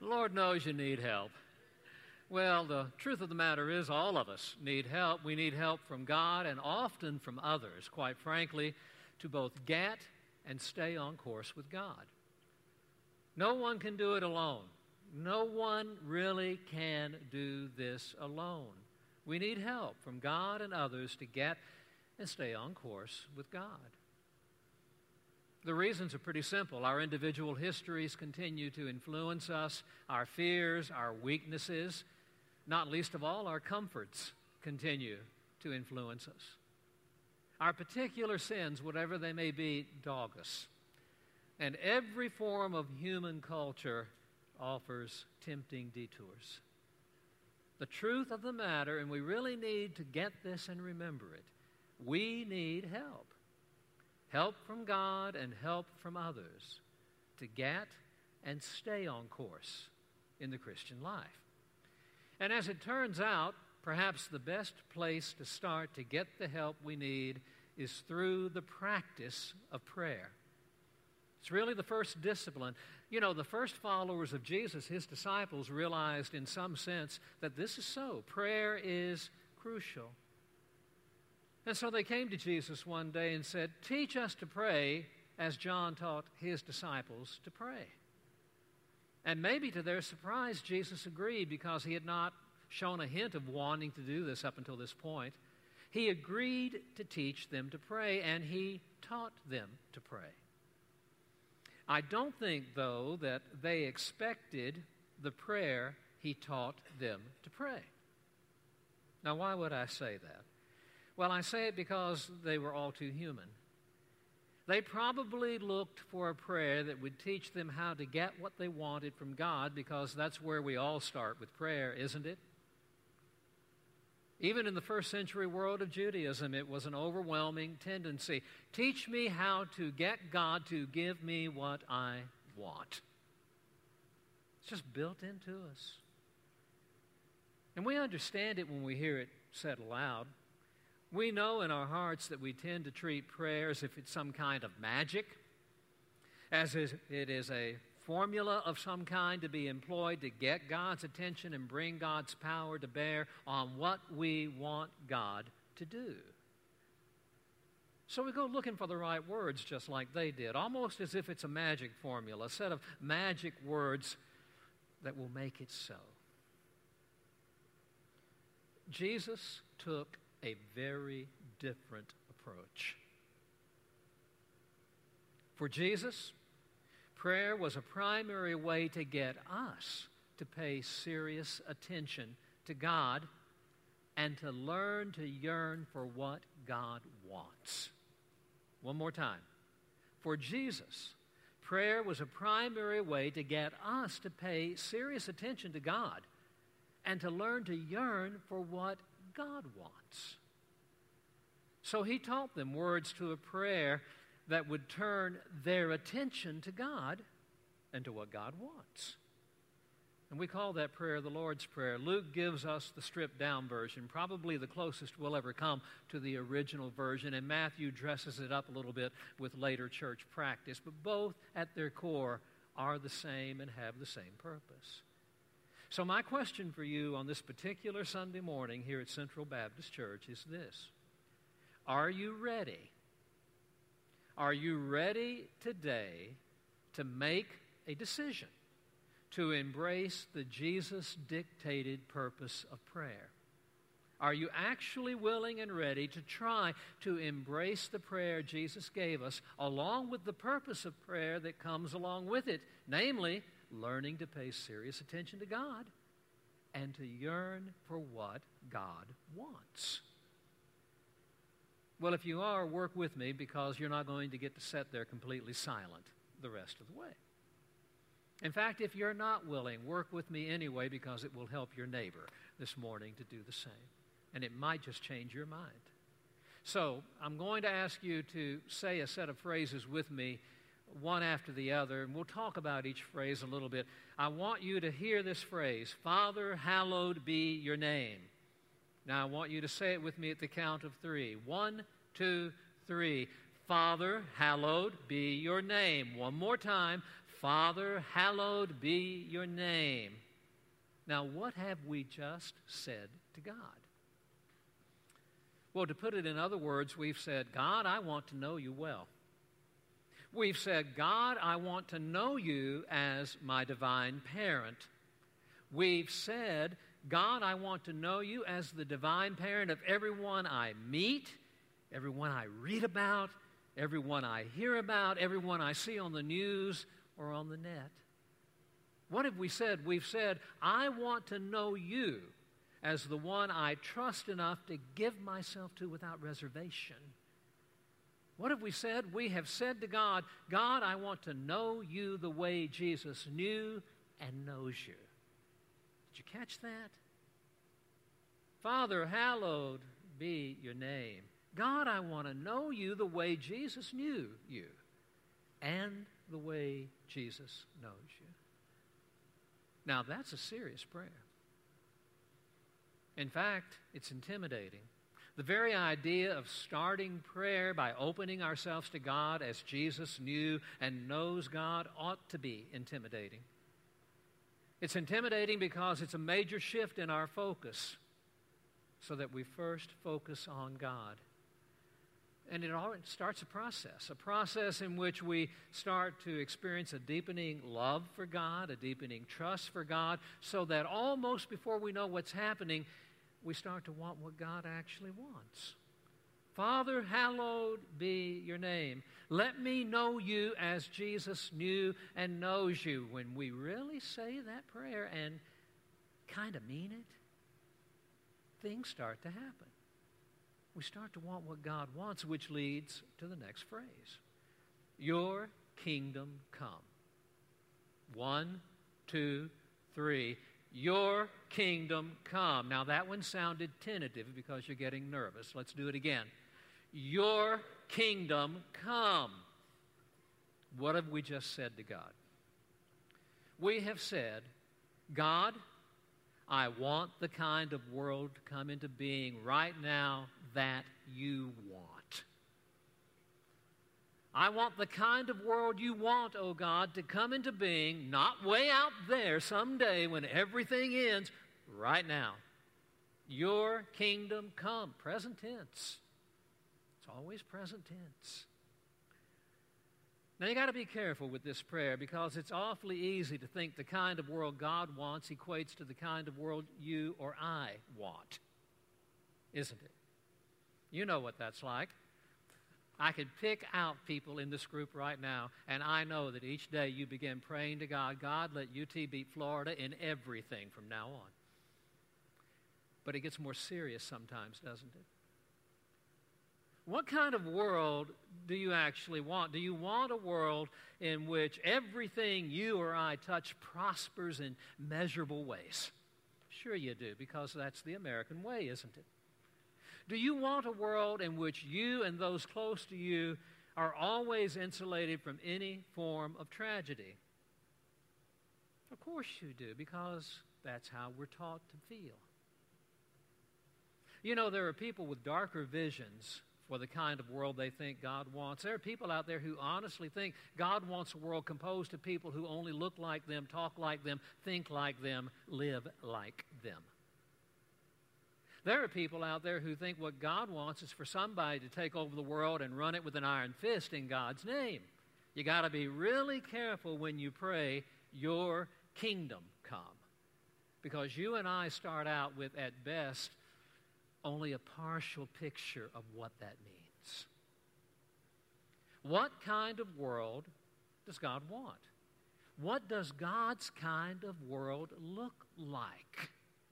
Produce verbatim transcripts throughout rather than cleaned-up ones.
The Lord knows you need help. Well, the truth of the matter is all of us need help. We need help from God and often from others, quite frankly, to both get and stay on course with God. No one can do it alone. No one really can do this alone. We need help from God and others to get and stay on course with God. The reasons are pretty simple. Our individual histories continue to influence us, our fears, our weaknesses, not least of all, our comforts continue to influence us. Our particular sins, whatever they may be, dog us. And every form of human culture offers tempting detours. The truth of the matter, and we really need to get this and remember it, we need help. Help from God and help from others to get and stay on course in the Christian life. And as it turns out, perhaps the best place to start to get the help we need is through the practice of prayer. It's really the first discipline. You know, the first followers of Jesus, his disciples, realized in some sense that this is so. Prayer is crucial. And so they came to Jesus one day and said, "Teach us to pray as John taught his disciples to pray." And maybe to their surprise, Jesus agreed because he had not shown a hint of wanting to do this up until this point. He agreed to teach them to pray, and he taught them to pray. I don't think, though, that they expected the prayer he taught them to pray. Now, why would I say that? Well, I say it because they were all too human. They probably looked for a prayer that would teach them how to get what they wanted from God, because that's where we all start with prayer, isn't it? Even in the first century world of Judaism, it was an overwhelming tendency. Teach me how to get God to give me what I want. It's just built into us. And we understand it when we hear it said aloud. We know in our hearts that we tend to treat prayer as if it's some kind of magic, as if it is a formula of some kind to be employed to get God's attention and bring God's power to bear on what we want God to do. So we go looking for the right words just like they did, almost as if it's a magic formula, a set of magic words that will make it so. Jesus took a very different approach. For Jesus, prayer was a primary way to get us to pay serious attention to God and to learn to yearn for what God wants. One more time. For Jesus, prayer was a primary way to get us to pay serious attention to God and to learn to yearn for what God wants. So he taught them words to a prayer that would turn their attention to God and to what God wants. And we call that prayer the Lord's Prayer. Luke gives us the stripped-down version, probably the closest we'll ever come to the original version, and Matthew dresses it up a little bit with later church practice, but both at their core are the same and have the same purpose. So my question for you on this particular Sunday morning here at Central Baptist Church is this: are you ready? Are you ready today to make a decision to embrace the Jesus-dictated purpose of prayer? Are you actually willing and ready to try to embrace the prayer Jesus gave us, along with the purpose of prayer that comes along with it, namely, learning to pay serious attention to God and to yearn for what God wants? Well, if you are, work with me, because you're not going to get to sit there completely silent the rest of the way. In fact, if you're not willing, work with me anyway, because it will help your neighbor this morning to do the same. And it might just change your mind. So I'm going to ask you to say a set of phrases with me, one after the other, and we'll talk about each phrase a little bit. I want you to hear this phrase: Father, hallowed be your name. Now I want you to say it with me at the count of three. One, two, three. Father, hallowed be your name. One more time. Father, hallowed be your name. Now, what have we just said to God? Well, to put it in other words, we've said, God, I want to know you well. We've said, God, I want to know you as my divine parent. We've said, God, I want to know you as the divine parent of everyone I meet, everyone I read about, everyone I hear about, everyone I see on the news or on the net. What have we said? We've said, I want to know you as the one I trust enough to give myself to without reservation. What have we said? We have said to God, God, I want to know you the way Jesus knew and knows you. Did you catch that? Father, hallowed be your name. God, I want to know you the way Jesus knew you and the way Jesus knows you. Now, that's a serious prayer. In fact, it's intimidating. The very idea of starting prayer by opening ourselves to God as Jesus knew and knows God ought to be intimidating. It's intimidating because it's a major shift in our focus so that we first focus on God. And it all starts a process, a process in which we start to experience a deepening love for God, a deepening trust for God, so that almost before we know what's happening, we start to want what God actually wants. Father, hallowed be your name. Let me know you as Jesus knew and knows you. When we really say that prayer and kind of mean it, things start to happen. We start to want what God wants, which leads to the next phrase. Your kingdom come. One, two, three. Your kingdom come. Now that one sounded tentative because you're getting nervous. Let's do it again. Your kingdom come. What have we just said to God? We have said, God, I want the kind of world to come into being right now that you want. I want the kind of world you want, oh God, to come into being, not way out there someday when everything ends, right now. Your kingdom come. Present tense. It's always present tense. Now, you got to be careful with this prayer because it's awfully easy to think the kind of world God wants equates to the kind of world you or I want, isn't it? You know what that's like. I could pick out people in this group right now, and I know that each day you begin praying to God, God, let U T beat Florida in everything from now on. But it gets more serious sometimes, doesn't it? What kind of world do you actually want? Do you want a world in which everything you or I touch prospers in measurable ways? Sure you do, because that's the American way, isn't it? Do you want a world in which you and those close to you are always insulated from any form of tragedy? Of course you do, because that's how we're taught to feel. You know, there are people with darker visions for the kind of world they think God wants. There are people out there who honestly think God wants a world composed of people who only look like them, talk like them, think like them, live like them. There are people out there who think what God wants is for somebody to take over the world and run it with an iron fist in God's name. You got to be really careful when you pray, your kingdom come. Because you and I start out with, at best, only a partial picture of what that means. What kind of world does God want? What does God's kind of world look like?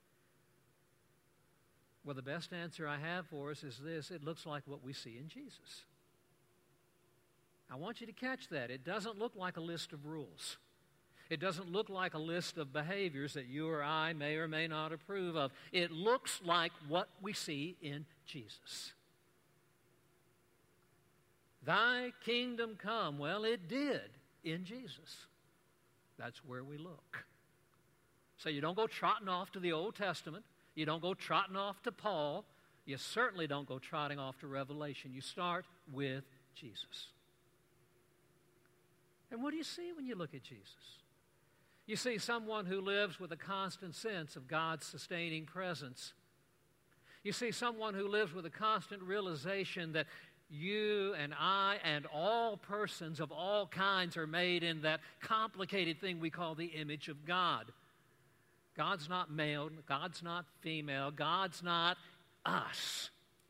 Well, the best answer I have for us is this. It looks like what we see in Jesus. I want you to catch that. It doesn't look like a list of rules. It doesn't look like a list of behaviors that you or I may or may not approve of. It looks like what we see in Jesus. Thy kingdom come. Well, it did in Jesus. That's where we look. So you don't go trotting off to the Old Testament. You don't go trotting off to Paul. You certainly don't go trotting off to Revelation. You start with Jesus. And what do you see when you look at Jesus? You see someone who lives with a constant sense of God's sustaining presence. You see someone who lives with a constant realization that you and I and all persons of all kinds are made in that complicated thing we call the image of God. God's not male, God's not female, God's not us.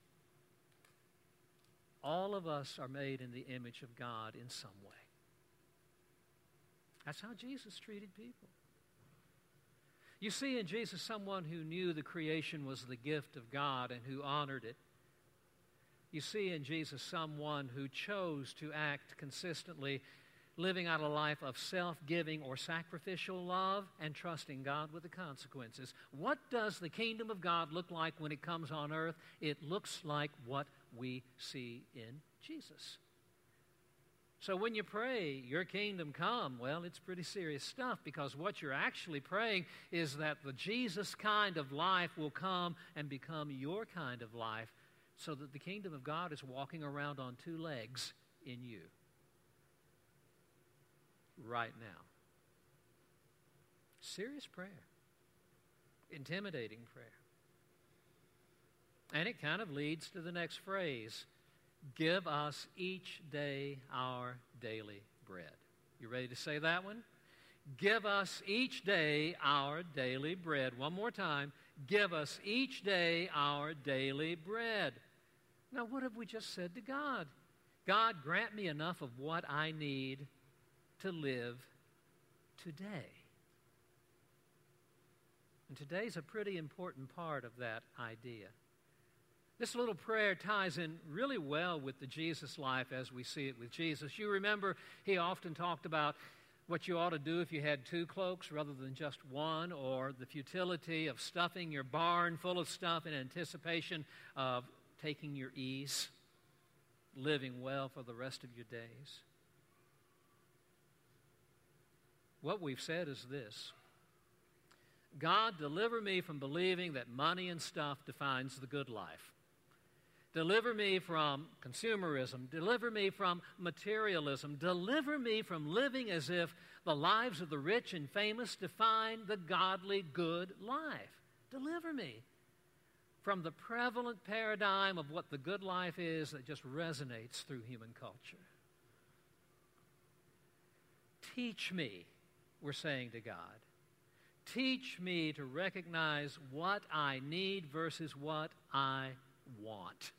All of us are made in the image of God in some way. That's how Jesus treated people. You see in Jesus someone who knew the creation was the gift of God and who honored it. You see in Jesus someone who chose to act consistently, living out a life of self-giving or sacrificial love and trusting God with the consequences. What does the kingdom of God look like when it comes on earth? It looks like what we see in Jesus. So when you pray, your kingdom come, well, it's pretty serious stuff, because what you're actually praying is that the Jesus kind of life will come and become your kind of life, so that the kingdom of God is walking around on two legs in you right now. Serious prayer. Intimidating prayer. And it kind of leads to the next phrase. Give us each day our daily bread. You ready to say that one? Give us each day our daily bread. One more time. Give us each day our daily bread. Now, what have we just said to God? God, grant me enough of what I need to live today. And today's a pretty important part of that idea. This little prayer ties in really well with the Jesus life as we see it with Jesus. You remember he often talked about what you ought to do if you had two cloaks rather than just one, or the futility of stuffing your barn full of stuff in anticipation of taking your ease, living well for the rest of your days. What we've said is this: God, deliver me from believing that money and stuff defines the good life. Deliver me from consumerism. Deliver me from materialism. Deliver me from living as if the lives of the rich and famous define the godly good life. Deliver me from the prevalent paradigm of what the good life is that just resonates through human culture. Teach me, we're saying to God. Teach me to recognize what I need versus what I want.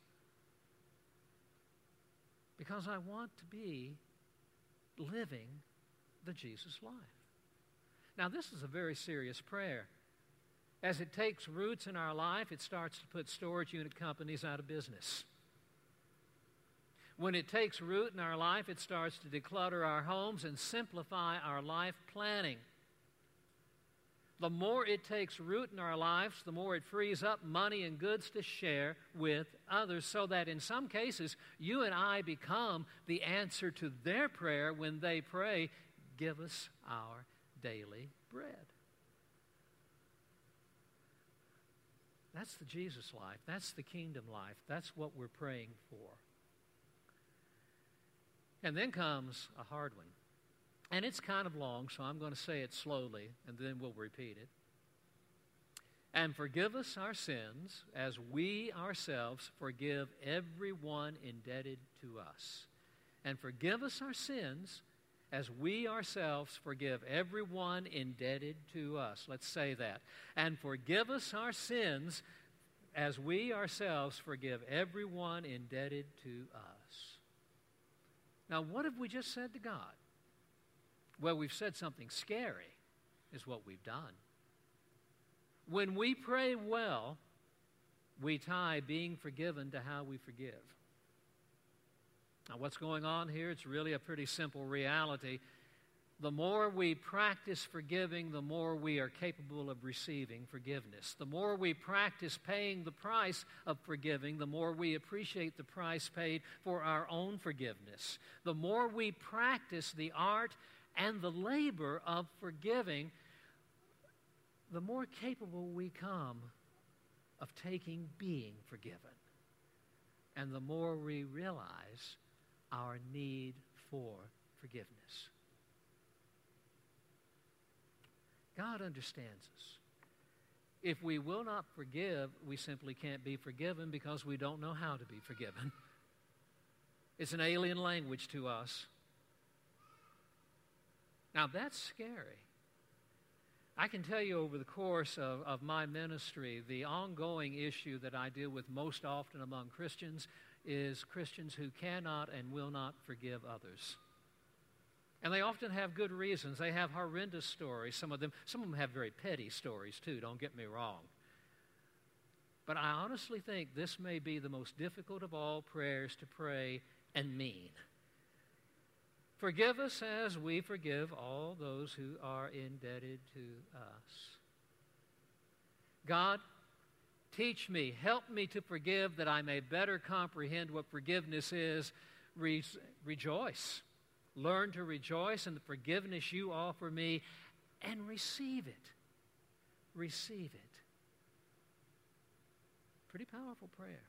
Because I want to be living the Jesus life. Now, this is a very serious prayer. As it takes roots in our life, it starts to put storage unit companies out of business. When it takes root in our life, it starts to declutter our homes and simplify our life planning. The more it takes root in our lives, the more it frees up money and goods to share with others, so that in some cases, you and I become the answer to their prayer when they pray, give us our daily bread. That's the Jesus life. That's the kingdom life. That's what we're praying for. And then comes a hard one. And it's kind of long, so I'm going to say it slowly, and then we'll repeat it. And forgive us our sins as we ourselves forgive everyone indebted to us. And forgive us our sins as we ourselves forgive everyone indebted to us. Let's say that. And forgive us our sins as we ourselves forgive everyone indebted to us. Now, what have we just said to God? Well, we've said something scary is what we've done. When we pray well, we tie being forgiven to how we forgive. Now, what's going on here? It's really a pretty simple reality. The more we practice forgiving, the more we are capable of receiving forgiveness. The more we practice paying the price of forgiving, the more we appreciate the price paid for our own forgiveness. The more we practice the art and the labor of forgiving, the more capable we come of taking being forgiven. And the more we realize our need for forgiveness. God understands us. If we will not forgive, we simply can't be forgiven because we don't know how to be forgiven. It's an alien language to us. Now, that's scary. I can tell you over the course of, of my ministry, the ongoing issue that I deal with most often among Christians is Christians who cannot and will not forgive others. And they often have good reasons. They have horrendous stories. Some of them, some of them have very petty stories too, don't get me wrong. But I honestly think this may be the most difficult of all prayers to pray and mean. Forgive us as we forgive all those who are indebted to us. God, teach me, help me to forgive that I may better comprehend what forgiveness is. Re- rejoice. Learn to rejoice in the forgiveness you offer me and receive it. Receive it. Pretty powerful prayer.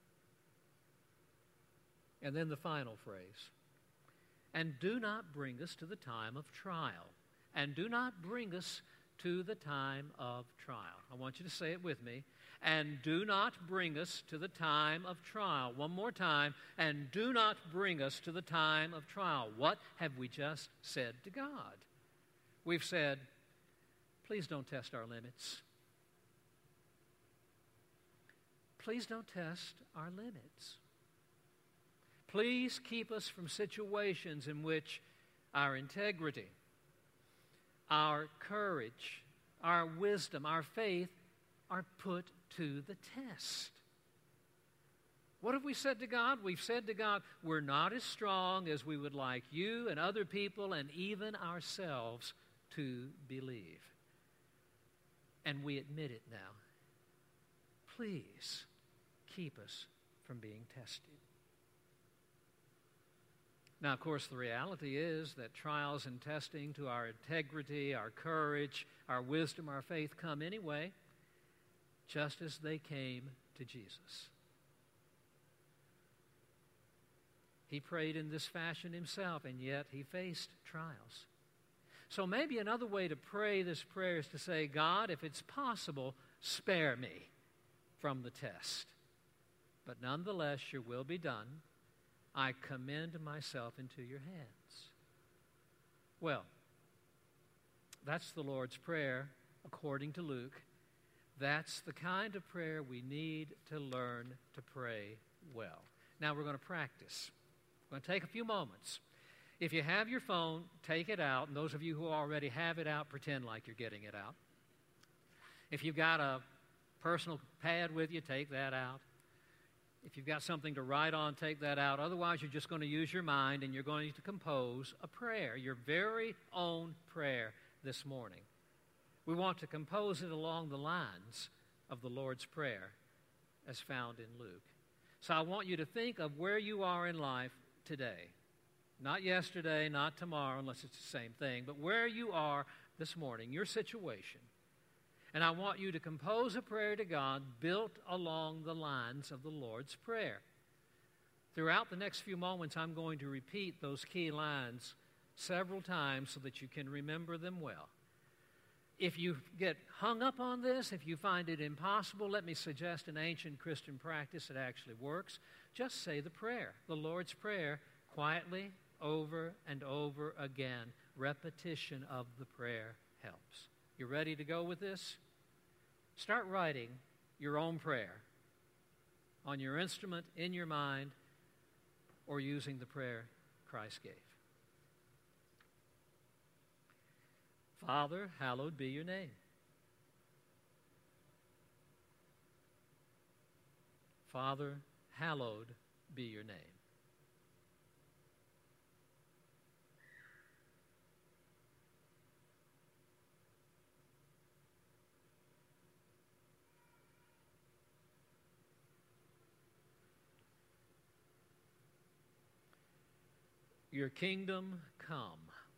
And then the final phrase. And do not bring us to the time of trial. And do not bring us to the time of trial. I want you to say it with me. And do not bring us to the time of trial. One more time. And do not bring us to the time of trial. What have we just said to God? We've said, please don't test our limits. Please don't test our limits. Please keep us from situations in which our integrity, our courage, our wisdom, our faith are put to the test. What have we said to God? We've said to God, we're not as strong as we would like you and other people and even ourselves to believe. And we admit it now. Please keep us from being tested. Now, of course, the reality is that trials and testing to our integrity, our courage, our wisdom, our faith come anyway, just as they came to Jesus. He prayed in this fashion himself, and yet he faced trials. So maybe another way to pray this prayer is to say, God, if it's possible, spare me from the test. But nonetheless, your will be done. I commend myself into your hands. Well, that's the Lord's Prayer according to Luke. That's the kind of prayer we need to learn to pray well. Now we're going to practice. We're going to take a few moments. If you have your phone, take it out. And those of you who already have it out, pretend like you're getting it out. If you've got a personal pad with you, take that out. If you've got something to write on, take that out. Otherwise, you're just going to use your mind and you're going to compose a prayer, your very own prayer this morning. We want to compose it along the lines of the Lord's Prayer as found in Luke. So I want you to think of where you are in life today. Not yesterday, not tomorrow, unless it's the same thing, but where you are this morning, your situation. And I want you to compose a prayer to God built along the lines of the Lord's Prayer. Throughout the next few moments, I'm going to repeat those key lines several times so that you can remember them well. If you get hung up on this, if you find it impossible, let me suggest an ancient Christian practice that actually works. Just say the prayer, the Lord's Prayer, quietly over and over again. Repetition of the prayer helps. You ready to go with this? Start writing your own prayer on your instrument, in your mind, or using the prayer Christ gave. Father, hallowed be your name. Father, hallowed be your name. Your kingdom come.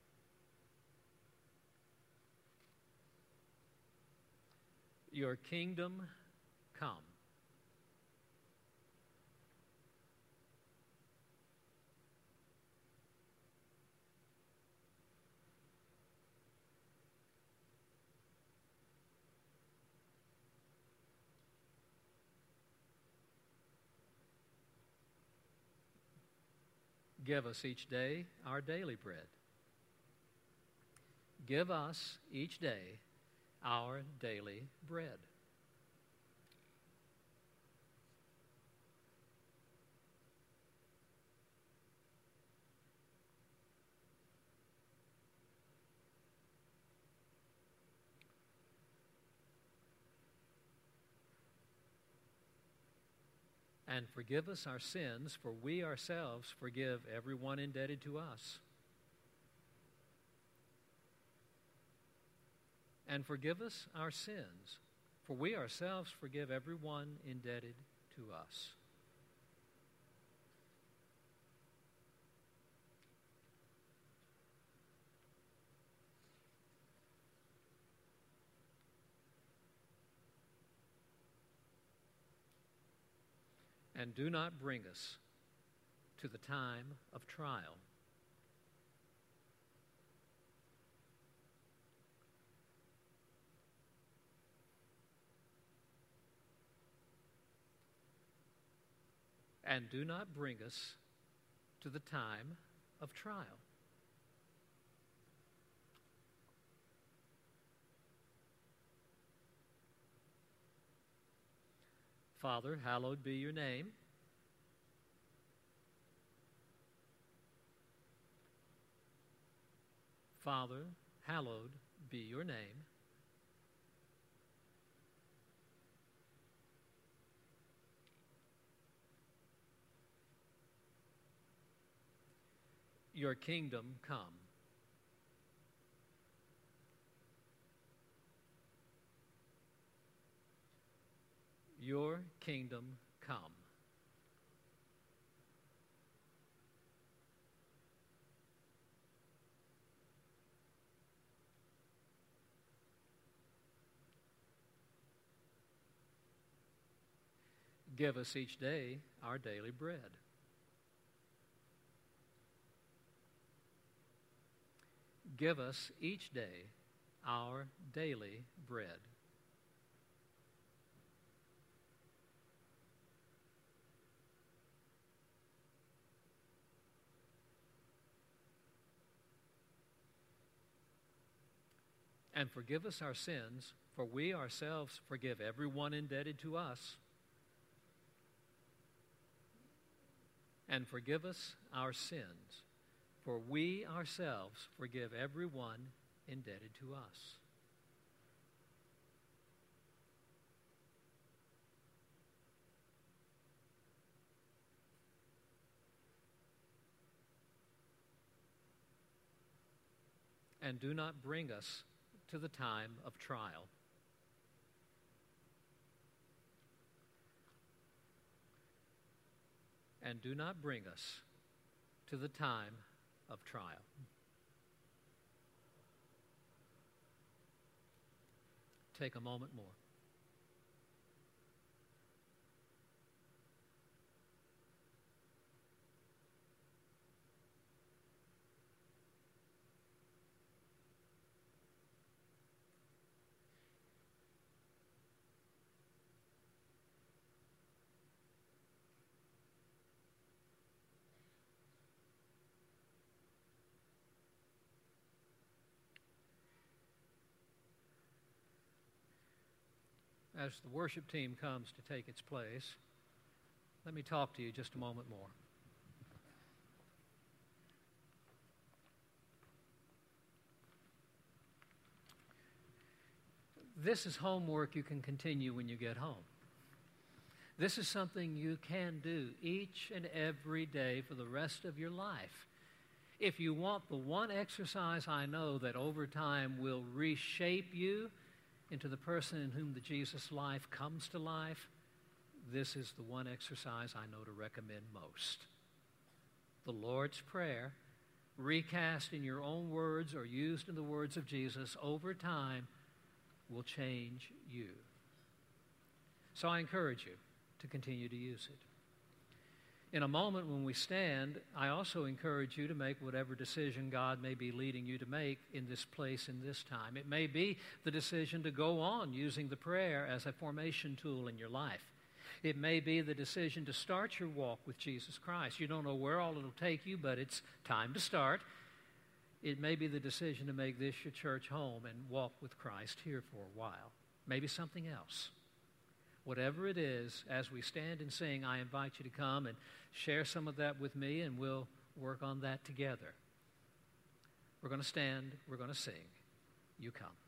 Your kingdom come. Give us each day our daily bread. Give us each day our daily bread. And forgive us our sins, for we ourselves forgive everyone indebted to us. And forgive us our sins, for we ourselves forgive everyone indebted to us. And do not bring us to the time of trial. And do not bring us to the time of trial. Father, hallowed be your name. Father, hallowed be your name. Your kingdom come. Your kingdom come. Give us each day our daily bread. Give us each day our daily bread. And forgive us our sins, for we ourselves forgive everyone indebted to us. And forgive us our sins, for we ourselves forgive everyone indebted to us. And do not bring us to the time of trial. And do not bring us to the time of trial. Take a moment more. As the worship team comes to take its place, let me talk to you just a moment more. This is homework you can continue when you get home. This is something you can do each and every day for the rest of your life. If you want the one exercise I know that over time will reshape you into the person in whom the Jesus life comes to life, this is the one exercise I know to recommend most. The Lord's Prayer, recast in your own words or used in the words of Jesus, over time will change you. So I encourage you to continue to use it. In a moment when we stand, I also encourage you to make whatever decision God may be leading you to make in this place in this time. It may be the decision to go on using the prayer as a formation tool in your life. It may be the decision to start your walk with Jesus Christ. You don't know where all it'll take you, but it's time to start. It may be the decision to make this your church home and walk with Christ here for a while. Maybe something else. Whatever it is, as we stand and sing, I invite you to come and share some of that with me, and we'll work on that together. We're going to stand, we're going to sing. You come.